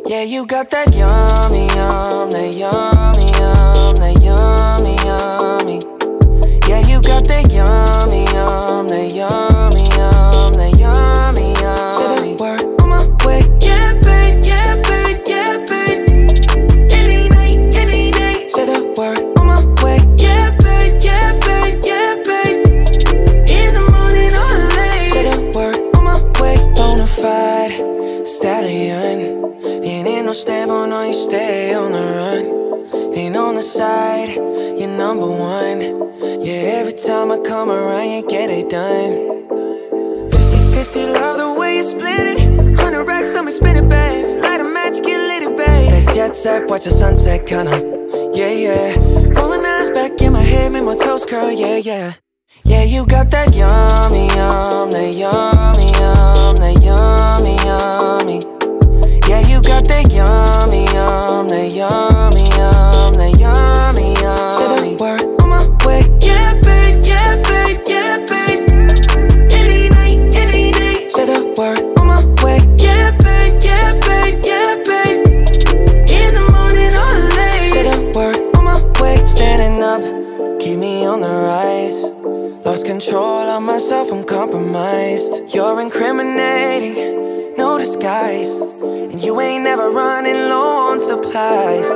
Yeah, you got that yummy, that yummy, that yummy, yummy. Yeah, you got that yummy, that yummy, that yummy, yummy. Say the word on my way. Yeah, babe, yeah, babe, yeah, babe. Any night, any day. Say the word on my way. Yeah, babe, yeah, babe, yeah, babe. In the morning or late. Say the word on my way. Bonafide stallion. Ain't no stable, no, you stay on the run. Ain't on the side, you're number one. Yeah, every time I come around, you get it done. 50-50, love the way you split it. 100 racks on me, spin it, babe. Light a match, get lit, babe. That jet set, watch the sunset, kinda. Yeah, yeah. Rolling eyes back in my head, make my toes curl, yeah, yeah. Yeah, you got that yummy, that yummy, that yummy, yummy. Yeah, you got that yummy, that yummy, that yummy, yummy. Say the word on my way. Yeah, babe, yeah, babe, yeah, babe. Any night, any day. Say the word on my way. Yeah, babe, yeah, babe, yeah, babe. In the morning or late. Say the word on my way. Standing up, keep me on the rise. Lost control of myself, I'm compromised. You're incriminating, no disguise. And you ain't never running low on supplies.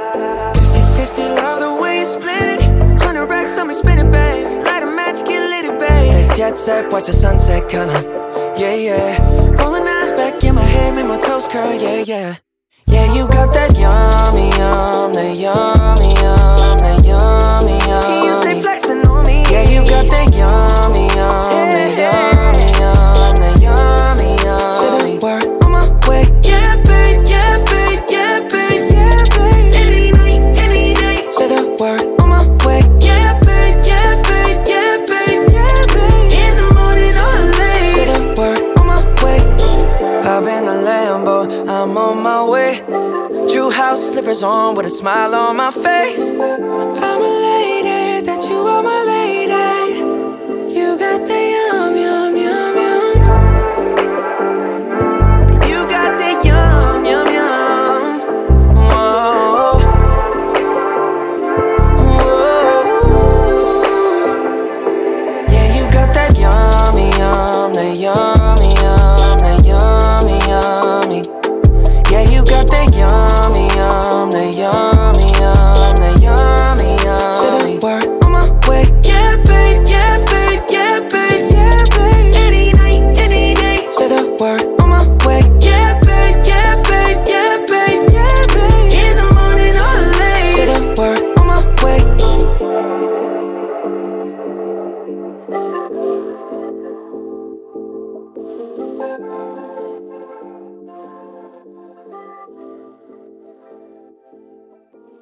50-50, love the way you split it. 100 racks on me, spin it, babe. Light a match, get lit, babe. That jet set, watch the sunset, kinda. Yeah, yeah. Rolling eyes back in my head, make my toes curl, yeah, yeah. Yeah, you got that yummy, that yummy, that yummy, yummy. You stay flexing on me. Yeah, you got that yummy, that yummy, that yummy, yummy. Say the word on my way. Yeah, babe, yeah, babe, yeah, babe, yeah, babe. Any night, any day. Say the word on my way. Yeah, babe, yeah, babe, yeah, babe, yeah, babe. In the morning or late. Say the word on my way. Hop in the Lambo, I'm on my way. True house slippers on with a smile on my face. I'm elated that you are my lady. You got the